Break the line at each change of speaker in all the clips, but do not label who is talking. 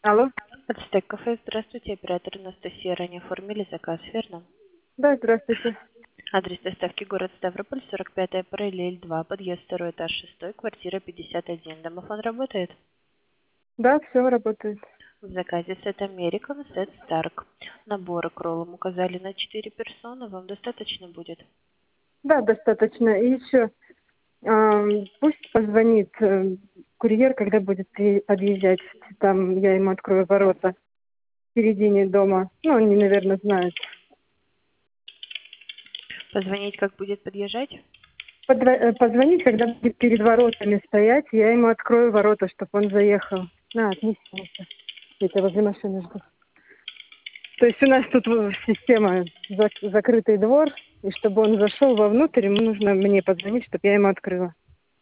Алло?
Ацтек кафе, здравствуйте, оператор Анастасия, ранее оформили заказ, верно?
Да, здравствуйте.
Адрес доставки город Ставрополь, 45-я параллель 2, подъезд 2 этаж 6, квартира 51. Домофон работает?
Да, все работает.
В заказе сет American, сет Stark. Наборы к роллам указали на 4 персоны, вам достаточно будет?
Да, достаточно. И еще пусть позвонит курьер, когда будет подъезжать. Там я ему открою ворота в середине дома. Ну, они, наверное, знают.
Позвонить, как будет подъезжать?
Позвонить, когда будет перед воротами стоять, я ему открою ворота, чтобы он заехал. На, отнесите. Это возле машины жду. То есть у нас тут система закрытый двор, и чтобы он зашел вовнутрь, ему нужно мне позвонить, чтобы я ему открыла.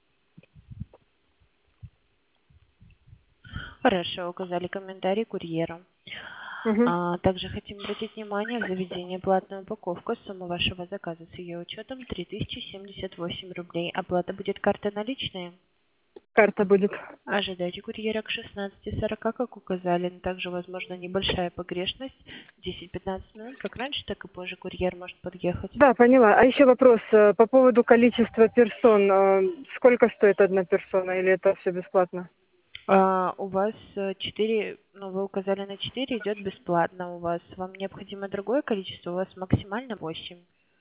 Хорошо, указали комментарий курьеру.
Угу.
Также хотим обратить внимание, в заведении платная упаковка, сумма вашего заказа с ее учетом 3078 рублей. Оплата будет карта наличные.
Карта будет.
Ожидайте курьера к 16:40, как указали. Но также возможна небольшая погрешность. 10-15 минут, как раньше, так и позже курьер может подъехать.
Да, поняла. А еще вопрос по поводу количества персон. Сколько стоит одна персона или это все бесплатно?
У вас 4, ну вы указали на 4, идет бесплатно у вас. Вам необходимо другое количество, у вас максимально 8.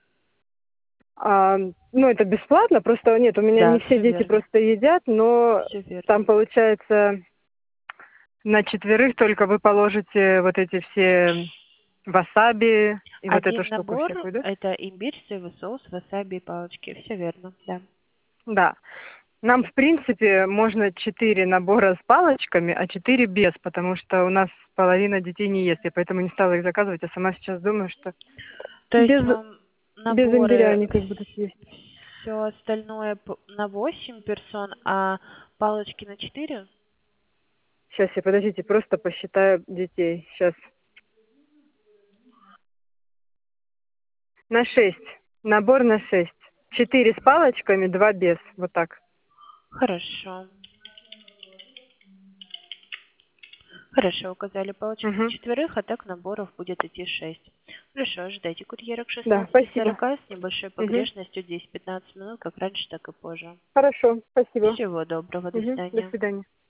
Ну, это бесплатно, просто нет, у меня
Да,
не все
все
дети
верно.
просто едят, но
Все верно.
там получается на четверых только вы положите вот эти все васаби и вот эту
Один
штуку
набор —
всякую, да?
это имбирь, соевый соус, васаби и палочки. Все верно, да.
Да. Нам, в принципе, можно 4 набора с палочками, а 4 без, потому что у нас половина детей не ест. Я поэтому не стала их заказывать, а сама сейчас думаю, что
То есть
без,
вам
без имбиря
наборы,
они как будут есть.
все остальное на 8 персон, а палочки на 4?
Сейчас, подождите, просто посчитаю детей. Сейчас. На 6. Набор на 6. 4 с палочками, 2 без. Вот так.
Хорошо. Хорошо, указали палочки на
Угу.
четверых, а так наборов будет идти 6. Хорошо, ожидайте курьера к
Да, спасибо.
16:40 с небольшой
Угу.
погрешностью 10-15 минут, как раньше, так и позже.
Хорошо, спасибо.
Всего доброго, до
Угу. До
свидания.
свидания.